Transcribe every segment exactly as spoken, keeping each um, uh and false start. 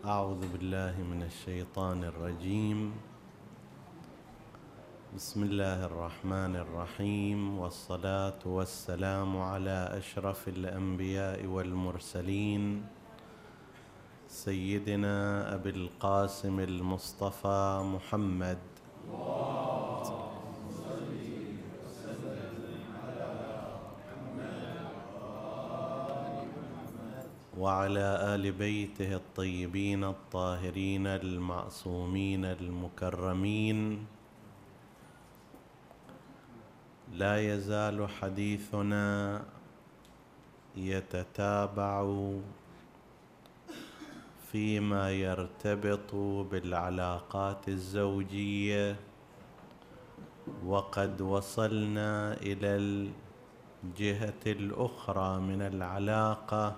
أعوذ بالله من الشيطان الرجيم. بسم الله الرحمن الرحيم، والصلاة والسلام على أشرف الأنبياء والمرسلين سيدنا أبي القاسم المصطفى محمد وعلى آل بيته الطيبين الطاهرين المعصومين المكرمين. لا يزال حديثنا يتتابع فيما يرتبط بالعلاقات الزوجية، وقد وصلنا إلى الجهة الأخرى من العلاقة،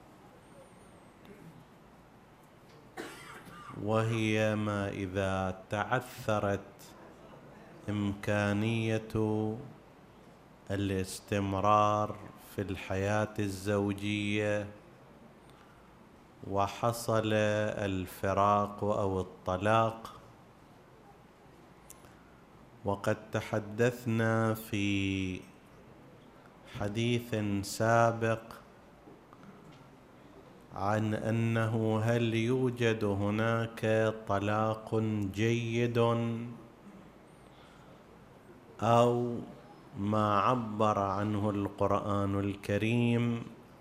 وهي ما إذا تعثرت إمكانية الاستمرار في الحياة الزوجية وحصل الفراق أو الطلاق. وقد تحدثنا في حديث سابق عن أنه هل يوجد هناك طلاق جيد أو ما عبر عنه القرآن الكريم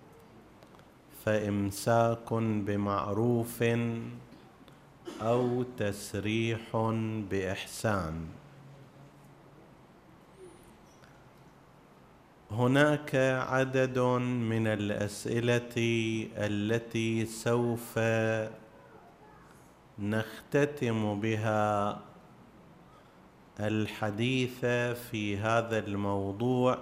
فإمساك بمعروف أو تسريح بإحسان. هناك عدد من الأسئلة التي سوف نختتم بها الحديث في هذا الموضوع،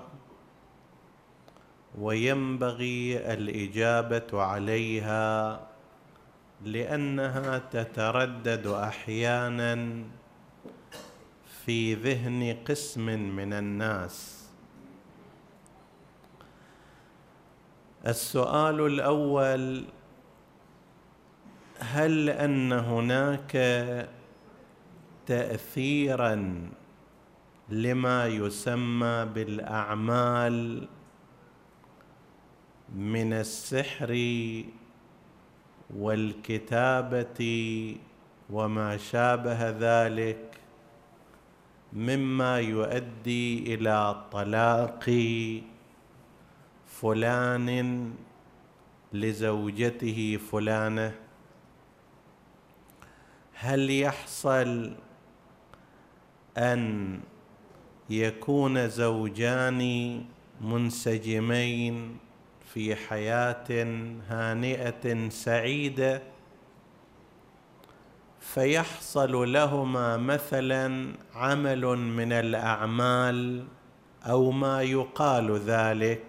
وينبغي الإجابة عليها لأنها تتردد أحيانا في ذهن قسم من الناس. السؤال الأول: هل أن هناك تأثيراً لما يسمى بالأعمال من السحر والكتابة وما شابه ذلك مما يؤدي إلى طلاق فلان لزوجته فلانة؟ هل يحصل أن يكون زوجان منسجمين في حياة هانئة سعيدة فيحصل لهما مثلا عمل من الأعمال أو ما يقال ذلك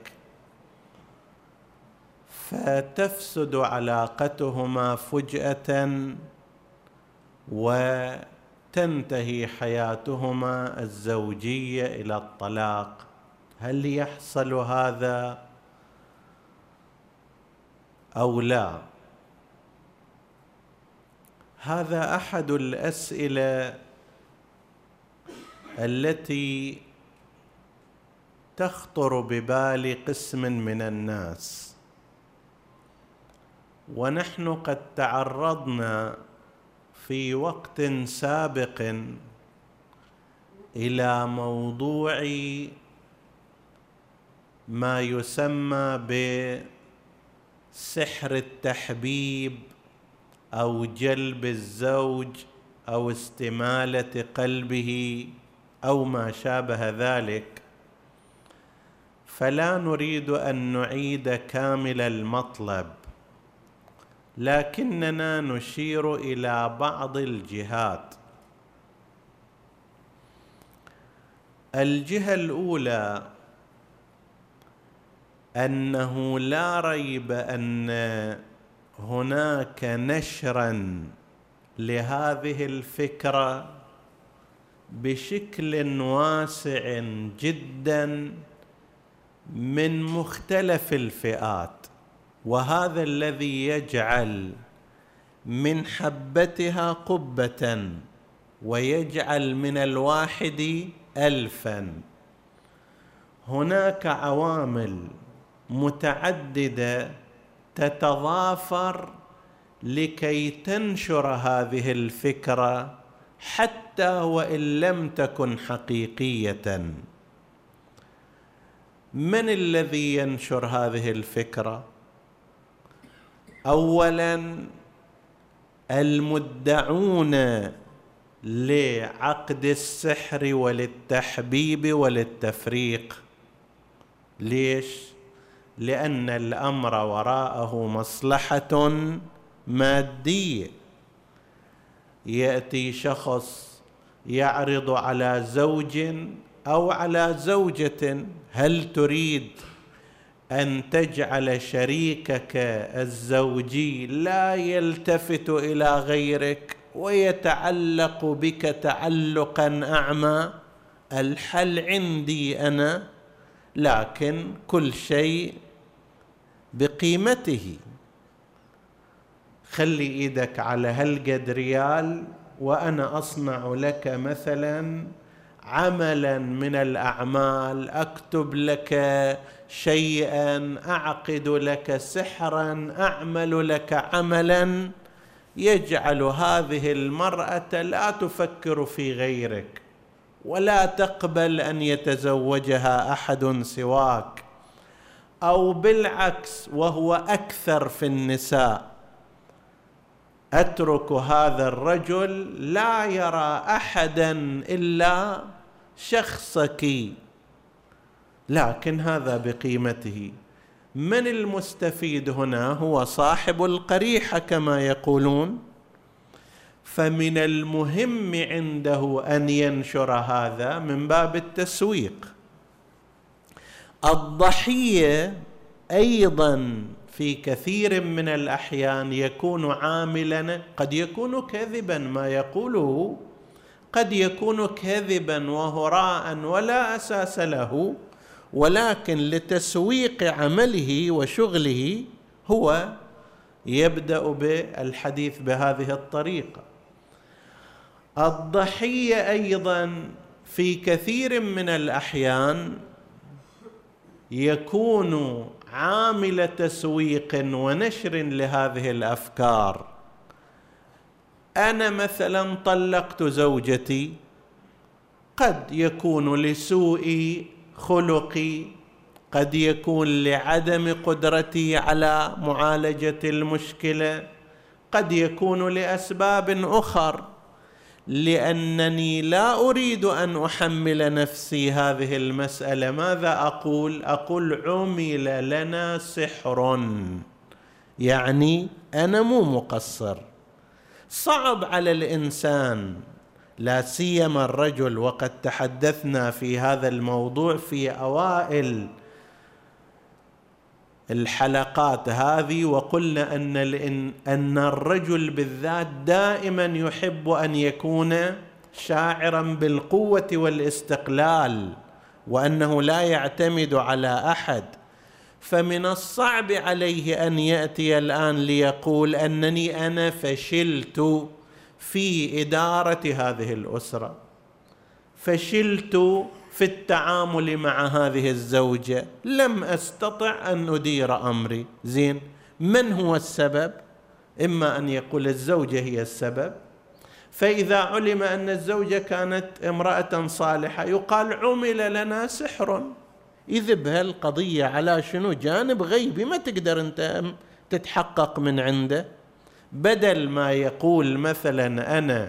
فتفسد علاقتهما فجأة وتنتهي حياتهما الزوجية إلى الطلاق؟ هل يحصل هذا أو لا؟ هذا أحد الأسئلة التي تخطر ببال قسم من الناس، ونحن قد تعرضنا في وقت سابق إلى موضوع ما يسمى بسحر التحبيب أو جلب الزوج أو استمالة قلبه أو ما شابه ذلك، فلا نريد أن نعيد كامل المطلب، لكننا نشير إلى بعض الجهات. الجهة الأولى أنه لا ريب أن هناك نشراً لهذه الفكرة بشكل واسع جداً من مختلف الفئات، وهذا الذي يجعل من حبتها قبة ويجعل من الواحد ألفا. هناك عوامل متعددة تتضافر لكي تنشر هذه الفكرة حتى وإن لم تكن حقيقية. من الذي ينشر هذه الفكرة؟ أولاً المدعون لعقد السحر وللتحبيب وللتفريق. ليش؟ لأن الأمر وراءه مصلحة مادية. يأتي شخص يعرض على زوج أو على زوجة: هل تريد أن تجعل شريكك الزوجي لا يلتفت إلى غيرك ويتعلق بك تعلقا أعمى؟ الحل عندي أنا، لكن كل شيء بقيمته. خلي إيدك على هالقد ريال وأنا أصنع لك مثلا عملا من الأعمال، أكتب لك شيئا، أعقد لك سحرا، أعمل لك عملا يجعل هذه المرأة لا تفكر في غيرك ولا تقبل أن يتزوجها أحد سواك، أو بالعكس وهو أكثر في النساء: أترك هذا الرجل لا يرى أحدا إلا شخصك، لكن هذا بقيمته. من المستفيد هنا؟ هو صاحب القريحة كما يقولون. فمن المهم عنده أن ينشر هذا من باب التسويق. الضحية أيضا في كثير من الأحيان يكون عاملا، قد يكون كذبا ما يقوله، قد يكون كذبا وهراء ولا أساس له، ولكن لتسويق عمله وشغله هو يبدأ بالحديث بهذه الطريقة. الضحية أيضا في كثير من الأحيان يكون عامل تسويق ونشر لهذه الأفكار. أنا مثلا طلقت زوجتي، قد يكون لسوء خلقي، قد يكون لعدم قدرتي على معالجة المشكلة، قد يكون لأسباب أخرى، لأنني لا أريد أن أحمل نفسي هذه المسألة. ماذا أقول؟ أقول عمل لنا سحر، يعني أنا مو مقصر. صعب على الإنسان، لا سيما الرجل، وقد تحدثنا في هذا الموضوع في أوائل الحلقات هذه، وقلنا أن أن الرجل بالذات دائما يحب أن يكون شاعرا بالقوة والاستقلال، وأنه لا يعتمد على أحد. فمن الصعب عليه أن يأتي الآن ليقول أنني أنا فشلت في إدارة هذه الأسرة، فشلت في التعامل مع هذه الزوجة، لم أستطع أن أدير أمري. زين، من هو السبب؟ إما أن يقول الزوجة هي السبب، فإذا علم أن الزوجة كانت امرأة صالحة يقال عمل لنا سحر. إذ بهالقضية على شنو؟ جانب غيبي ما تقدر أنت تتحقق من عنده. بدل ما يقول مثلا أنا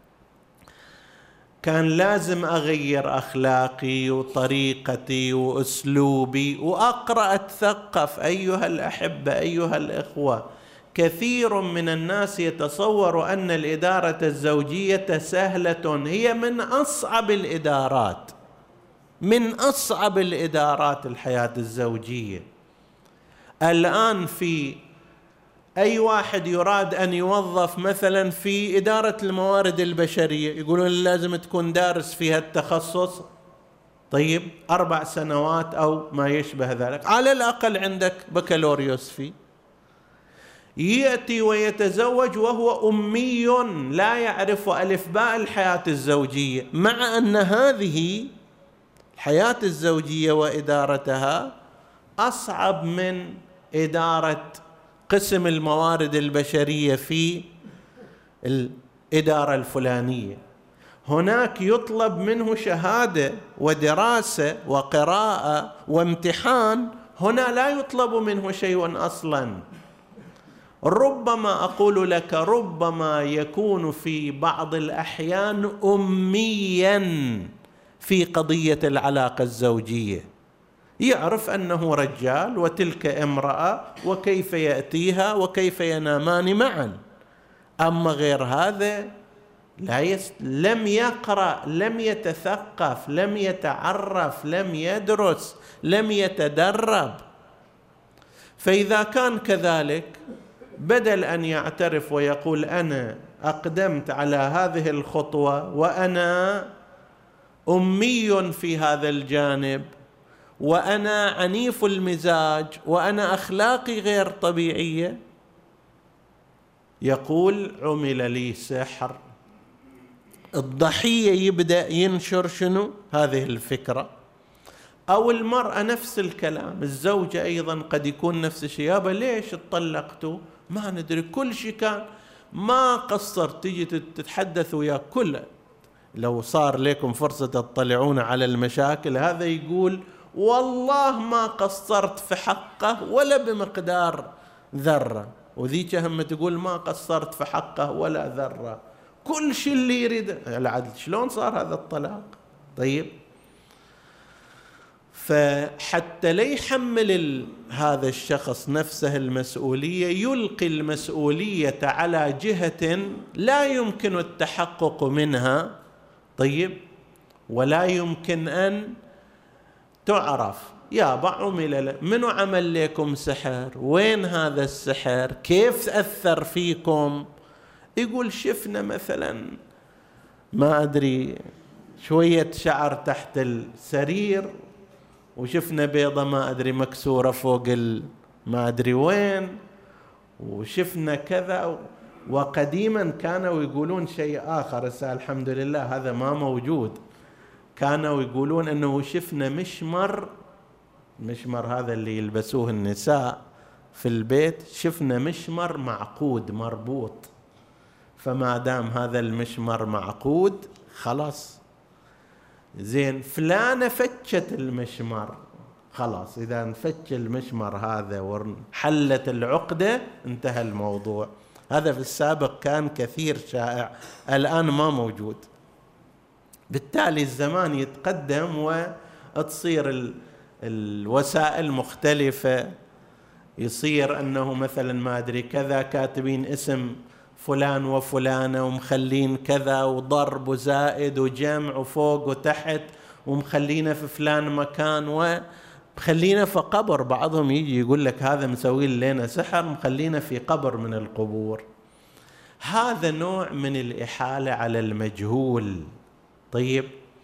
كان لازم أغير أخلاقي وطريقتي وأسلوبي وأقرأ أتثقف. أيها الأحبة، أيها الإخوة، كثير من الناس يتصور أن الإدارة الزوجية سهلة، هي من أصعب الإدارات، من أصعب الإدارات الحياة الزوجية. الآن في أي واحد يراد أن يوظف مثلا في إدارة الموارد البشرية يقولون لازم تكون دارس فيها التخصص، طيب أربع سنوات أو ما يشبه ذلك، على الأقل عندك بكالوريوس فيه. يأتي ويتزوج وهو أمي لا يعرف ألف باء الحياة الزوجية، مع أن هذه الحياة الزوجية وإدارتها أصعب من إدارة قسم الموارد البشرية في الإدارة الفلانية. هناك يطلب منه شهادة ودراسة وقراءة وامتحان، هنا لا يطلب منه شيء أصلا. ربما أقول لك ربما يكون في بعض الأحيان أميا في قضية العلاقة الزوجية، يعرف أنه رجال وتلك امرأة وكيف يأتيها وكيف ينامان معا، أما غير هذا لا يست... لم يقرأ، لم يتثقف، لم يتعرف، لم يدرس، لم يتدرب. فإذا كان كذلك، بدل أن يعترف ويقول أنا أقدمت على هذه الخطوة وأنا أمي في هذا الجانب وأنا عنيف المزاج وأنا أخلاقي غير طبيعية، يقول عمل لي سحر. الضحية يبدأ ينشر شنو؟ هذه الفكرة. أو المرأة نفس الكلام، الزوجة أيضا قد يكون نفس الشيء، يابا ليش اتطلقتوا؟ ما ندري، كل شيء كان ما قصرت، تيجي تتحدث وياك كله. لو صار لكم فرصة تطلعون على المشاكل، هذا يقول والله ما قصرت في حقه ولا بمقدار ذرة، وذيك هم تقول ما قصرت في حقه ولا ذرة، كل شيء اللي يريد العدل. شلون صار هذا الطلاق؟ طيب، فحتى لا يحمل هذا الشخص نفسه المسؤولية، يلقي المسؤولية على جهة لا يمكن التحقق منها. طيب، ولا يمكن أن تعرف. يا بعمل منو عمل لكم سحر؟ وين هذا السحر؟ كيف أثر فيكم؟ يقول شفنا مثلا ما أدري شوية شعر تحت السرير، وشفنا بيضة ما أدري مكسورة فوق ما أدري وين، وشفنا كذا. وقديما كانوا يقولون شيء آخر، الحمد لله هذا ما موجود. كانوا يقولون أنه شفنا مشمر، مشمر هذا اللي يلبسوه النساء في البيت، شفنا مشمر معقود مربوط، فما دام هذا المشمر معقود خلاص زين، فلانة فتشت المشمر، خلاص إذا انفك المشمر هذا وحلت العقدة انتهى الموضوع. هذا في السابق كان كثير شائع، الآن ما موجود. بالتالي الزمان يتقدم وتصير الوسائل مختلفة، يصير أنه مثلا ما أدري كذا كاتبين اسم فلان وفلانة ومخلين كذا وضرب وزائد وجمع وفوق وتحت ومخلينا في فلان مكان ومخلينا في قبر. بعضهم يجي يقول لك هذا مسوي لنا سحر، مخلينا في قبر من القبور. هذا نوع من الإحالة على المجهول. طيب،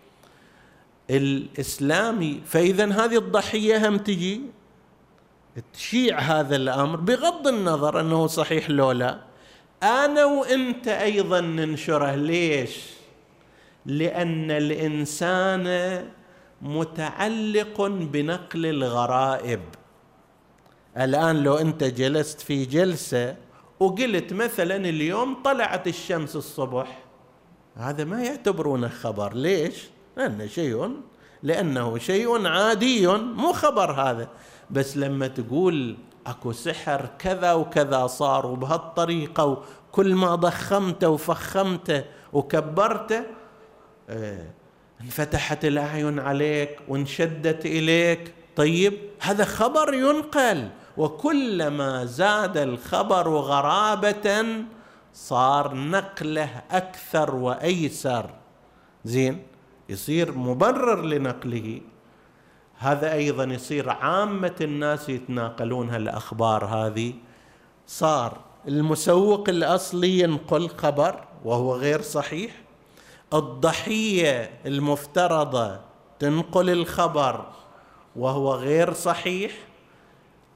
الإسلامي فإذا هذه الضحية هم تجي تشيع هذا الأمر بغض النظر أنه صحيح لو لا. أنا وإنت أيضا ننشره. ليش؟ لأن الإنسان متعلق بنقل الغرائب. الآن لو أنت جلست في جلسة وقلت مثلا اليوم طلعت الشمس الصبح، هذا ما يعتبرونه خبر. ليش؟ لأنه شيء لأنه شيء عادي مو خبر هذا. بس لما تقول أكو سحر كذا وكذا صار وبهالطريقة وكل ما ضخمته وفخمته وكبرته اه انفتحت الأعين عليك وانشدت إليك. طيب، هذا خبر ينقل، وكلما زاد الخبر غرابة صار نقله أكثر وأيسر. زين، يصير مبرر لنقله. هذا أيضا يصير عامة الناس يتناقلون هالأخبار هذه. صار المسوق الأصلي ينقل خبر وهو غير صحيح، الضحية المفترضة تنقل الخبر وهو غير صحيح،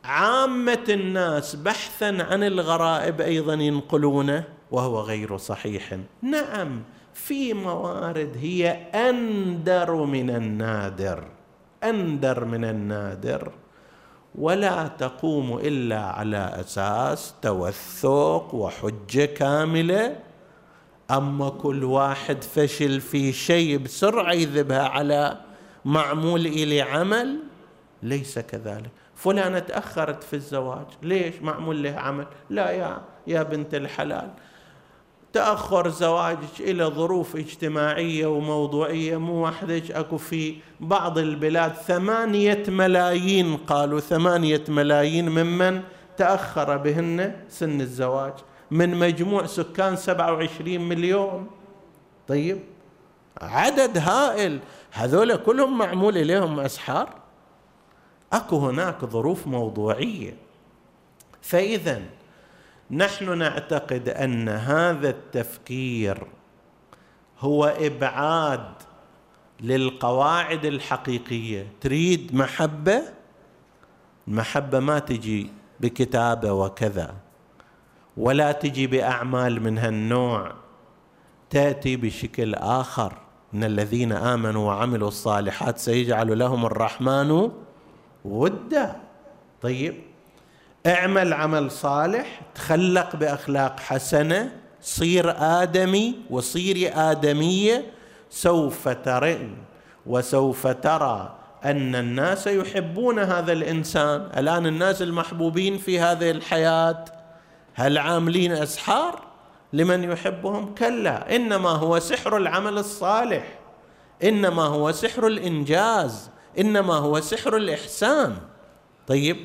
عامة الناس بحثا عن الغرائب أيضا ينقلونه وهو غير صحيح. نعم، في موارد هي أندر من النادر، أندر من النادر، ولا تقوم إلا على أساس توثق وحجة كاملة. أما كل واحد فشل في شيء بسرعة يذبها على معمول إلي عمل، ليس كذلك. فلانة تأخرت في الزواج، ليش؟ معمول له عمل. لا يا يا بنت الحلال، تأخر زواجك إلى ظروف اجتماعية وموضوعية مو وحدك، أكو في بعض البلاد ثمانية ملايين، قالوا ثمانية ملايين ممن تأخر بهن سن الزواج من مجموع سكان سبعة وعشرين مليون. طيب، عدد هائل، هذول كلهم معمول إليهم أسحار. أكو هناك ظروف موضوعية. فإذا نحن نعتقد أن هذا التفكير هو إبعاد للقواعد الحقيقية. تريد محبة، المحبة ما تجي بكتابة وكذا، ولا تجي بأعمال من هالنوع، تأتي بشكل آخر. إن الذين آمنوا وعملوا الصالحات سيجعل لهم الرحمن ودا. طيب، اعمل عمل صالح، تخلق بأخلاق حسنة، صير آدمي وصيري آدمية، سوف ترين وسوف ترى أن الناس يحبون هذا الإنسان. الآن الناس المحبوبين في هذه الحياة هل عاملين أسحار لمن يحبهم؟ كلا، إنما هو سحر العمل الصالح، إنما هو سحر الإنجاز، إنما هو سحر الإحسان. طيب،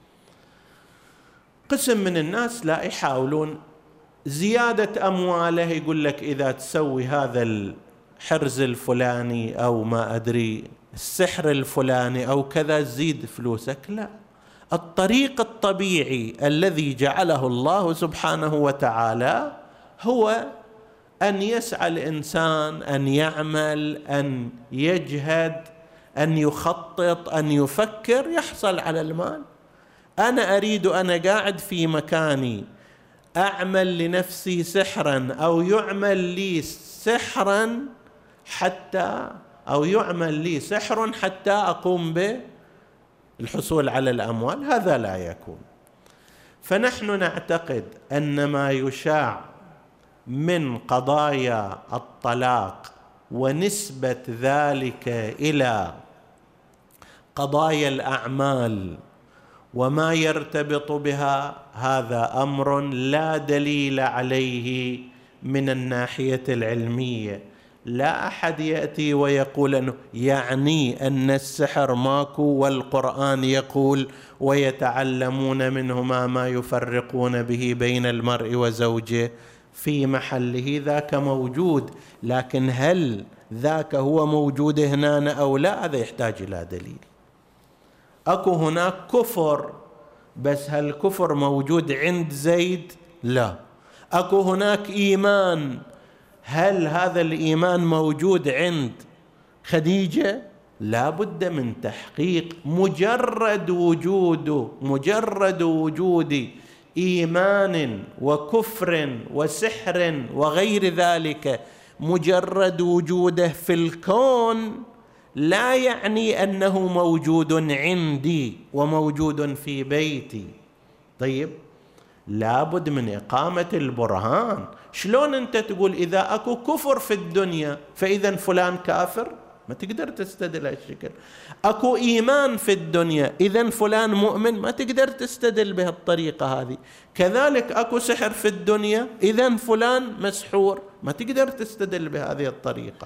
قسم من الناس لا يحاولون زيادة أمواله، يقول لك إذا تسوي هذا الحرز الفلاني أو ما أدري السحر الفلاني أو كذا زيد فلوسك. لا، الطريق الطبيعي الذي جعله الله سبحانه وتعالى هو أن يسعى الإنسان، أن يعمل، أن يجهد، أن يخطط، أن يفكر، يحصل على المال. أنا أريد أنا قاعد في مكاني أعمل لنفسي سحرا أو يعمل لي سحرا حتى أو يعمل لي سحر حتى أقوم بالحصول على الأموال، هذا لا يكون. فنحن نعتقد أن ما يشاع من قضايا الطلاق ونسبة ذلك إلى قضايا الأعمال وما يرتبط بها، هذا أمر لا دليل عليه من الناحية العلمية. لا أحد يأتي ويقول أنه يعني أن السحر ماكو والقرآن يقول ويتعلمون منهما ما يفرقون به بين المرء وزوجه. في محله ذاك موجود، لكن هل ذاك هو موجود هنا أو لا؟ هذا يحتاج إلى دليل. أكو هناك كفر، بس هل الكفر موجود عند زيد؟ لا. أكو هناك إيمان، هل هذا الإيمان موجود عند خديجة؟ لا بد من تحقيق. مجرد وجوده مجرد وجود إيمان وكفر وسحر وغير ذلك، مجرد وجوده في الكون لا يعني أنه موجود عندي وموجود في بيتي. طيب، لابد من إقامة البرهان. شلون أنت تقول إذا أكو كفر في الدنيا فإذا فلان كافر؟ ما تقدر تستدل هالشكل. أكو إيمان في الدنيا إذن فلان مؤمن؟ ما تقدر تستدل بهالطريقة هذه. كذلك أكو سحر في الدنيا إذن فلان مسحور؟ ما تقدر تستدل بهذه الطريقة.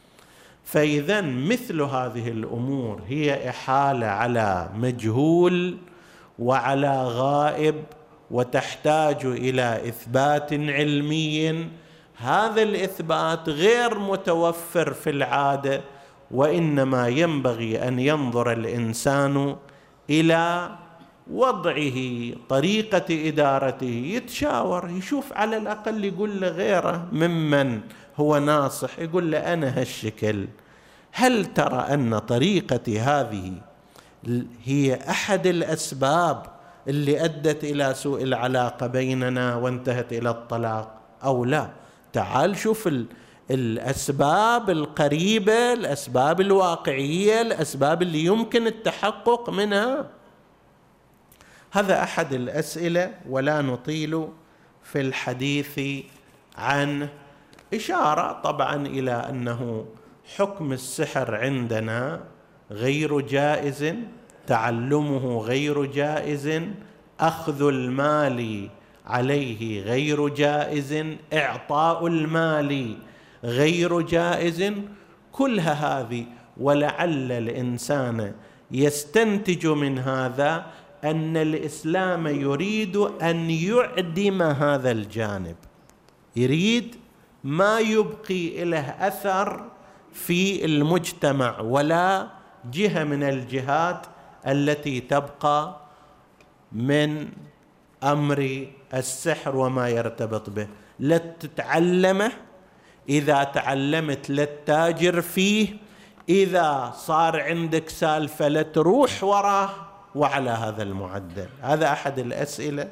فإذا مثل هذه الأمور هي إحالة على مجهول وعلى غائب، وتحتاج إلى إثبات علمي. هذا الإثبات غير متوفر في العادة، وإنما ينبغي أن ينظر الإنسان إلى وضعه، طريقة إدارته، يتشاور، يشوف على الأقل، يقول لغيره ممن هو ناصح، يقول له أنا هالشكل، هل ترى أن طريقتي هذه هي أحد الأسباب اللي أدت إلى سوء العلاقة بيننا وانتهت إلى الطلاق أو لا. تعال شوف الأسباب القريبة، الأسباب الواقعية، الأسباب اللي يمكن التحقق منها. هذا أحد الأسئلة ولا نطيل في الحديث عنه. إشارة طبعا إلى أنه حكم السحر عندنا غير جائز، تعلمه غير جائز، أخذ المال عليه غير جائز، إعطاء المال غير جائز، كلها هذه. ولعل الإنسان يستنتج من هذا أن الإسلام يريد أن يعدم هذا الجانب، يريد ما يبقي له أثر في المجتمع ولا جهة من الجهات التي تبقى من أمر السحر وما يرتبط به. لا تتعلمه، إذا تعلمت لا تتاجر فيه، إذا صار عندك سالفة لا تروح وراه، وعلى هذا المعدل. هذا أحد الأسئلة.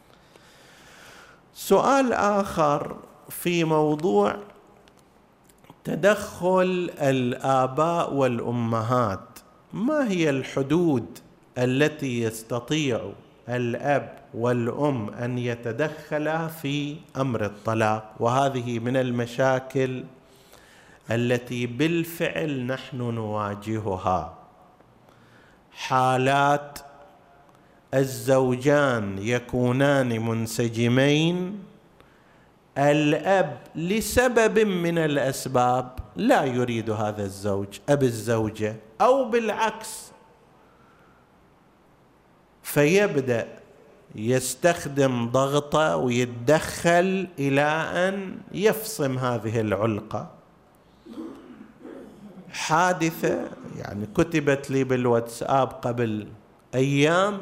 سؤال آخر في موضوع تدخل الآباء والأمهات. ما هي الحدود التي يستطيع الأب والأم أن يتدخلا في أمر الطلاق؟ وهذه من المشاكل التي بالفعل نحن نواجهها. حالات الزوجان يكونان منسجمين، الأب لسبب من الأسباب لا يريد هذا الزوج، أب الزوجة، أو بالعكس فيبدأ يستخدم ضغطه ويتدخل إلى أن يفصم هذه العلاقة. حادثة يعني كتبت لي بالواتساب قبل أيام،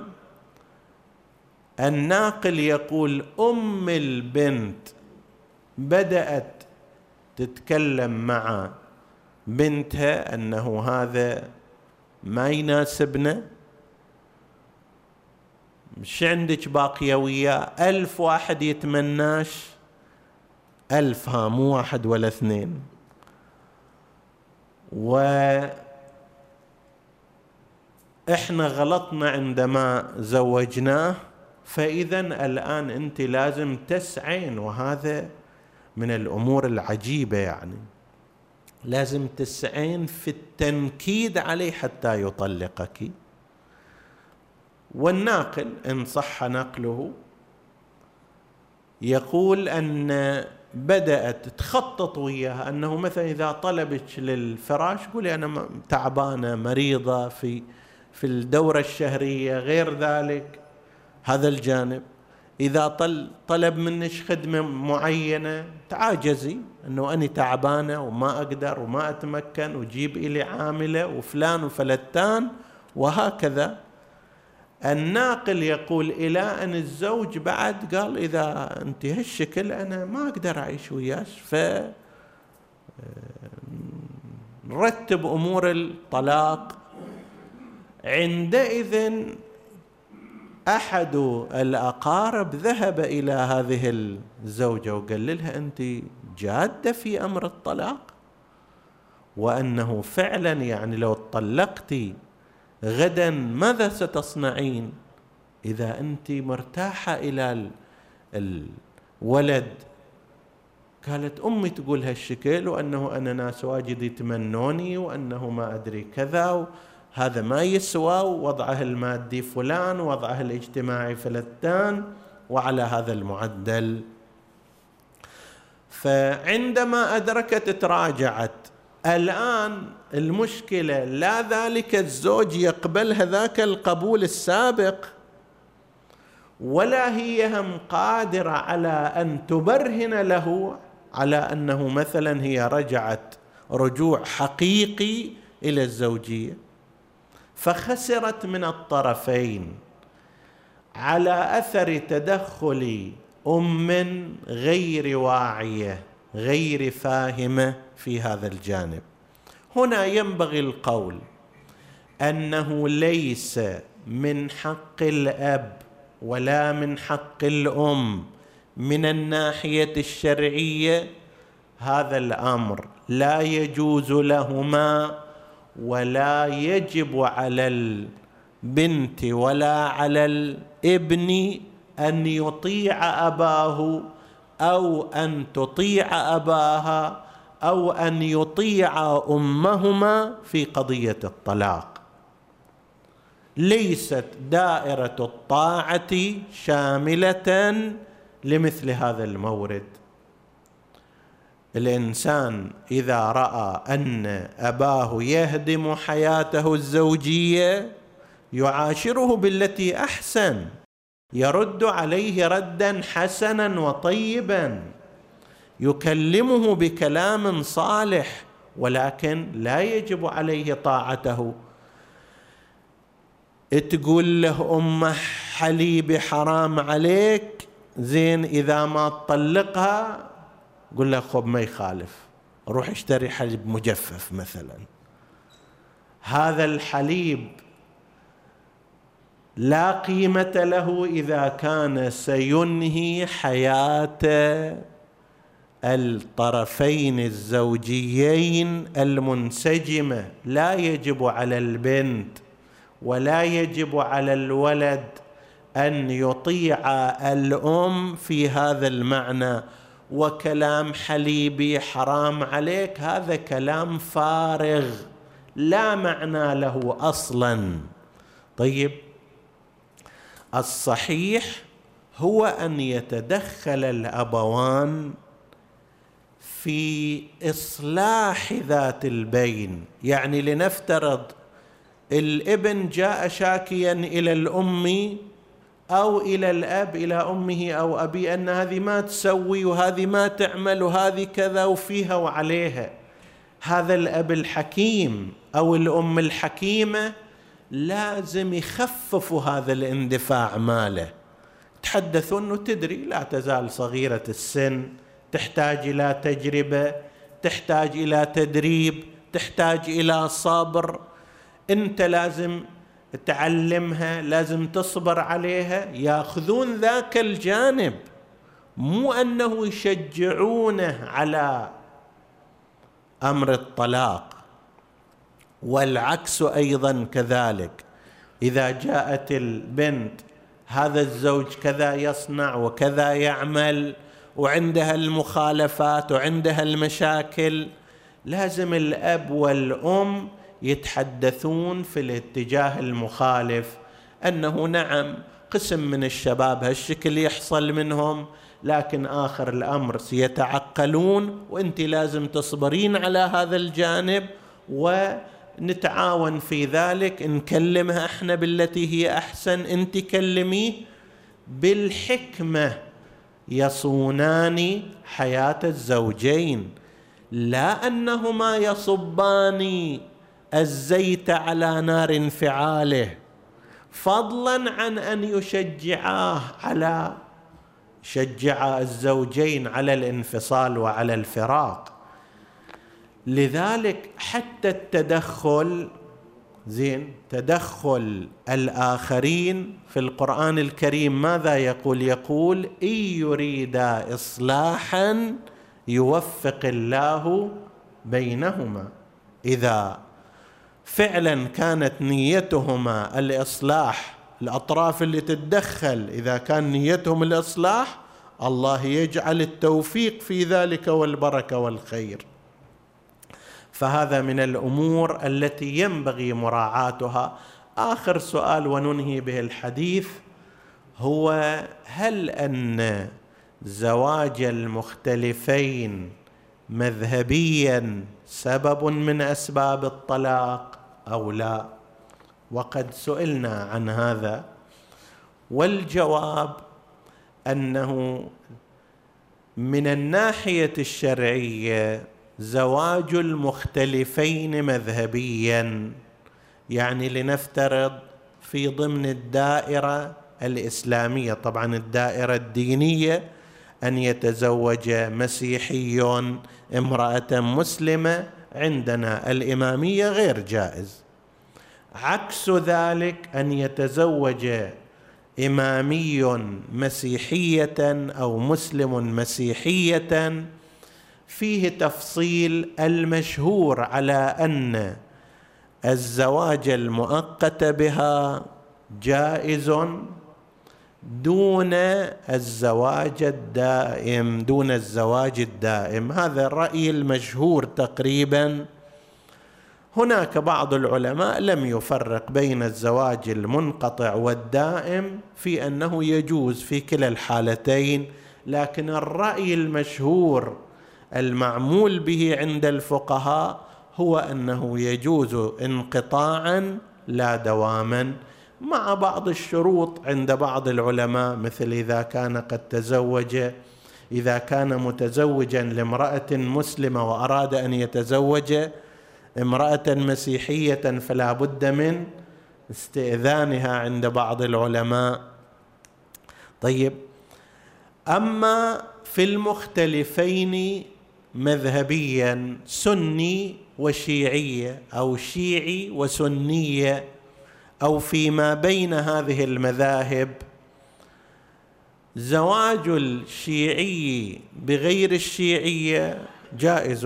الناقل يقول أم البنت بدأت تتكلم مع بنتها أنه هذا ما يناسبنا، مش عندك باقية وياه، ألف واحد يتمناش، ألف، ها مو واحد ولا اثنين، وإحنا غلطنا عندما زوجناه، فإذا الآن أنت لازم تسعين. وهذا من الأمور العجيبة، يعني لازم تسعين في التنكيد عليه حتى يطلقك. والناقل إن صح نقله يقول أن بدأت تخطط وياها أنه مثلا إذا طلبك للفراش قولي أنا تعبانة مريضة في في الدورة الشهرية، غير ذلك هذا الجانب. إذا طلب منك خدمة معينة تعاجزي أنه أنا تعبانة وما أقدر وما أتمكن، وجيب إلي عاملة وفلان وفلتان وهكذا. الناقل يقول إلى أن الزوج بعد قال إذا أنت هالشكل أنا ما أقدر أعيش وياك، فنرتب أمور الطلاق. عندئذ أحد الأقارب ذهب إلى هذه الزوجة وقال لها أنت جادة في أمر الطلاق، وأنه فعلا يعني لو طلقتي غدا ماذا ستصنعين إذا أنت مرتاحة إلى الولد؟ قالت أمي تقول هالشكل، وأنه أنا ناس واجد يتمنوني، وأنه ما أدري كذا، هذا ما يسوى، ووضعه المادي فلان ووضعه الاجتماعي فلتان، وعلى هذا المعدل. فعندما أدركت تراجعت. الآن المشكلة لا ذلك الزوج يقبل هذاك القبول السابق، ولا هي هم قادرة على أن تبرهن له على أنه مثلا هي رجعت رجوع حقيقي إلى الزوجية، فخسرت من الطرفين على أثر تدخل أم غير واعية غير فاهمة في هذا الجانب. هنا ينبغي القول أنه ليس من حق الأب ولا من حق الأم من الناحية الشرعية، هذا الأمر لا يجوز لهما، ولا يجب على البنت ولا على الابن أن يطيع أباه أو أن تطيع أباها أو أن يطيع أمهما في قضية الطلاق. ليست دائرة الطاعة شاملة لمثل هذا المورد. الإنسان إذا رأى أن أباه يهدم حياته الزوجية يعاشره بالتي أحسن، يرد عليه ردا حسنا وطيبا، يكلمه بكلام صالح، ولكن لا يجب عليه طاعته. تقول له أمه حليبي حرام عليك، زين إذا ما تطلقها قل له خب ما يخالف، روح اشتري حليب مجفف مثلا. هذا الحليب لا قيمة له إذا كان سينهي حياة الطرفين الزوجيين المنسجمة. لا يجب على البنت ولا يجب على الولد أن يطيع الأم في هذا المعنى. وكلام حليبي حرام عليك هذا كلام فارغ لا معنى له أصلا. طيب، الصحيح هو أن يتدخل الأبوان في إصلاح ذات البين. يعني لنفترض الابن جاء شاكيا إلى الأم أو إلى الأب، إلى أمه أو أبي، أن هذه ما تسوي وهذه ما تعمل وهذه كذا وفيها وعليها. هذا الأب الحكيم أو الأم الحكيمة لازم يخففوا هذا الاندفاع ماله. تحدثون وتدري لا تزال صغيرة السن، تحتاج إلى تجربة، تحتاج إلى تدريب، تحتاج إلى صبر. أنت لازم تعلمها، لازم تصبر عليها. يأخذون ذاك الجانب، مو أنه يشجعونه على أمر الطلاق. والعكس أيضا كذلك، إذا جاءت البنت هذا الزوج كذا يصنع وكذا يعمل وعندها المخالفات وعندها المشاكل، لازم الأب والأم يتحدثون في الاتجاه المخالف، أنه نعم قسم من الشباب هالشكل يحصل منهم، لكن آخر الأمر سيتعقلون، وأنت لازم تصبرين على هذا الجانب ونتعاون في ذلك. نكلمها احنا بالتي هي أحسن، أنت كلميه بالحكمة. يصونان حياة الزوجين، لا أنهما يصبان الزيت على نار انفعاله، فضلا عن أن يشجعاه على شجع الزوجين على الانفصال وعلى الفراق. لذلك حتى التدخل زين تدخل الآخرين في القرآن الكريم ماذا يقول؟ يقول إن يريدا إصلاحا يوفق الله بينهما. إذا فعلا كانت نيتهما الإصلاح، الأطراف اللي تتدخل إذا كان نيتهم الإصلاح، الله يجعل التوفيق في ذلك والبركة والخير. فهذا من الأمور التي ينبغي مراعاتها. آخر سؤال وننهي به الحديث هو: هل أن زواج المختلفين مذهبيا سبب من أسباب الطلاق أو لا؟ وقد سئلنا عن هذا، والجواب أنه من الناحية الشرعية زواج المختلفين مذهبيا، يعني لنفترض في ضمن الدائرة الإسلامية، طبعا الدائرة الدينية، أن يتزوج مسيحي امرأة مسلمة، عندنا الإمامية غير جائز. عكس ذلك أن يتزوج إمامي مسيحية أو مسلم مسيحية فيه تفصيل المشهور على أن الزواج المؤقت بها جائز دون الزواج الدائم دون الزواج الدائم. هذا الرأي المشهور تقريبا. هناك بعض العلماء لم يفرق بين الزواج المنقطع والدائم في أنه يجوز في كلا الحالتين، لكن الرأي المشهور المعمول به عند الفقهاء هو أنه يجوز انقطاعا لا دواما، مع بعض الشروط عند بعض العلماء، مثل إذا كان قد تزوج إذا كان متزوجا لامرأة مسلمة وأراد أن يتزوج امرأة مسيحية فلا بد من استئذانها عند بعض العلماء. طيب، أما في المختلفين مذهبيا سني وشيعية أو شيعي وسنية أو فيما بين هذه المذاهب، زواج الشيعي بغير الشيعية جائز،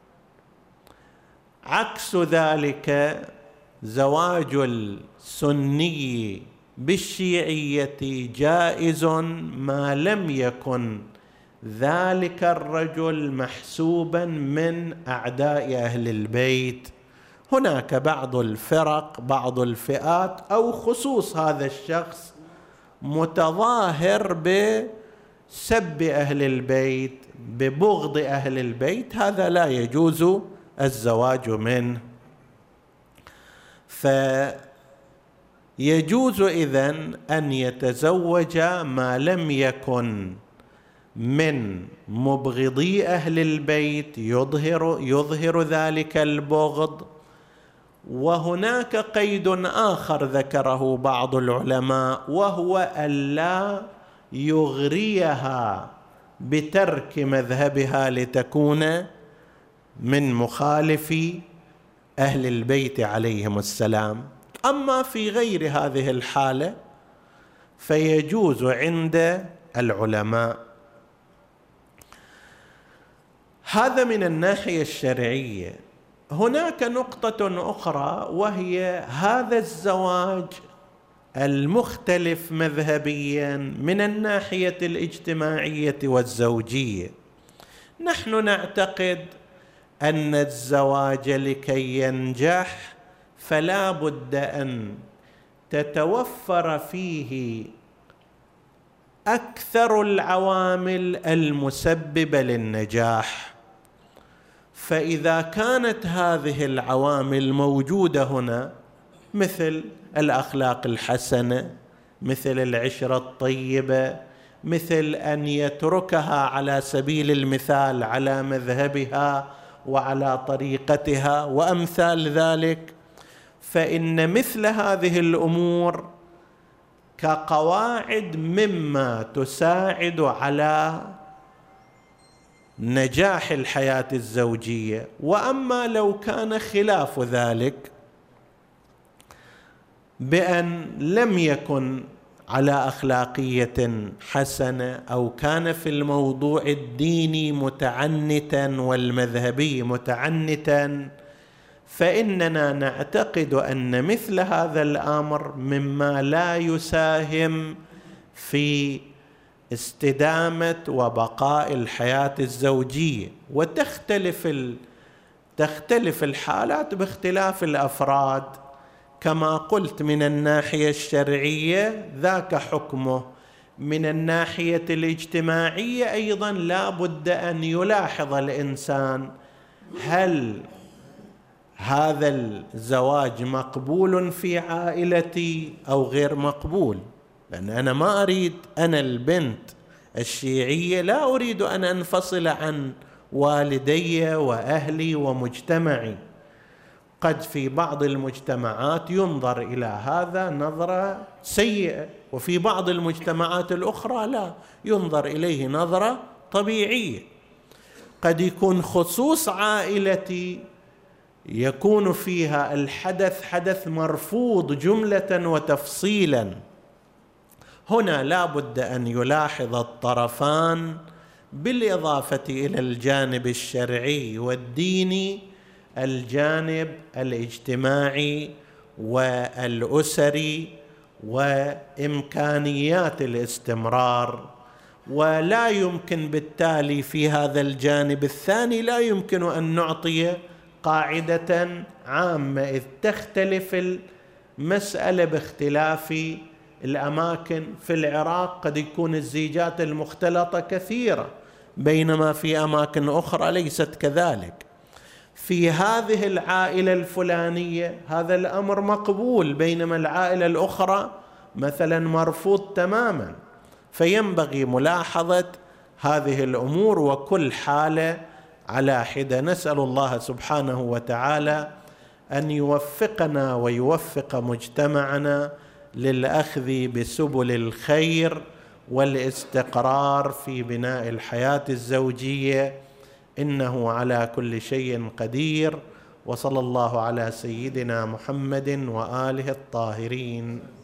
عكس ذلك زواج السني بالشيعية جائز ما لم يكن ذلك الرجل محسوبا من أعداء أهل البيت. هناك بعض الفرق بعض الفئات أو خصوص هذا الشخص متظاهر بسب أهل البيت ببغض أهل البيت، هذا لا يجوز الزواج منه. فيجوز إذن أن يتزوج ما لم يكن من مبغضي أهل البيت يظهر يظهر ذلك البغض. وهناك قيد آخر ذكره بعض العلماء، وهو ألا يغريها بترك مذهبها لتكون من مخالفي أهل البيت عليهم السلام. أما في غير هذه الحالة فيجوز عند العلماء. هذا من الناحية الشرعية. هناك نقطة أخرى، وهي هذا الزواج المختلف مذهبيا من الناحية الاجتماعية والزوجية. نحن نعتقد أن الزواج لكي ينجح فلا بد أن تتوفر فيه أكثر العوامل المسببة للنجاح. فإذا كانت هذه العوامل موجودة هنا، مثل الأخلاق الحسنة، مثل العشرة الطيبة، مثل أن يتركها على سبيل المثال على مذهبها وعلى طريقتها وأمثال ذلك، فإن مثل هذه الأمور كقواعد مما تساعد على نجاح الحياة الزوجية. وأما لو كان خلاف ذلك، بأن لم يكن على أخلاقية حسنة أو كان في الموضوع الديني متعنتا والمذهبي متعنتا، فإننا نعتقد أن مثل هذا الأمر مما لا يساهم في استدامة وبقاء الحياة الزوجية. وتختلف تختلف الحالات باختلاف الأفراد. كما قلت، من الناحية الشرعية ذاك حكمه، من الناحية الاجتماعية أيضا لا بد أن يلاحظ الإنسان هل هذا الزواج مقبول في عائلتي أو غير مقبول. لأن أنا ما أريد، أنا البنت الشيعية لا أريد أن أنفصل عن والدي وأهلي ومجتمعي. قد في بعض المجتمعات ينظر إلى هذا نظرة سيئة، وفي بعض المجتمعات الأخرى لا، ينظر إليه نظرة طبيعية. قد يكون خصوص عائلتي يكون فيها الحدث حدث مرفوض جملة وتفصيلا، هنا لا بد أن يلاحظ الطرفان بالإضافة إلى الجانب الشرعي والديني الجانب الاجتماعي والأسري وإمكانيات الاستمرار. ولا يمكن بالتالي في هذا الجانب الثاني لا يمكن أن نعطي قاعدة عامة، إذ تختلف المسألة باختلاف الأماكن. في العراق قد يكون الزيجات المختلطة كثيرة، بينما في أماكن أخرى ليست كذلك. في هذه العائلة الفلانية هذا الأمر مقبول، بينما العائلة الأخرى مثلا مرفوض تماما. فينبغي ملاحظة هذه الأمور وكل حالة على حدة. نسأل الله سبحانه وتعالى أن يوفقنا ويوفق مجتمعنا للأخذ بسبل الخير والاستقرار في بناء الحياة الزوجية، إنه على كل شيء قدير. وصلى الله على سيدنا محمد وآله الطاهرين.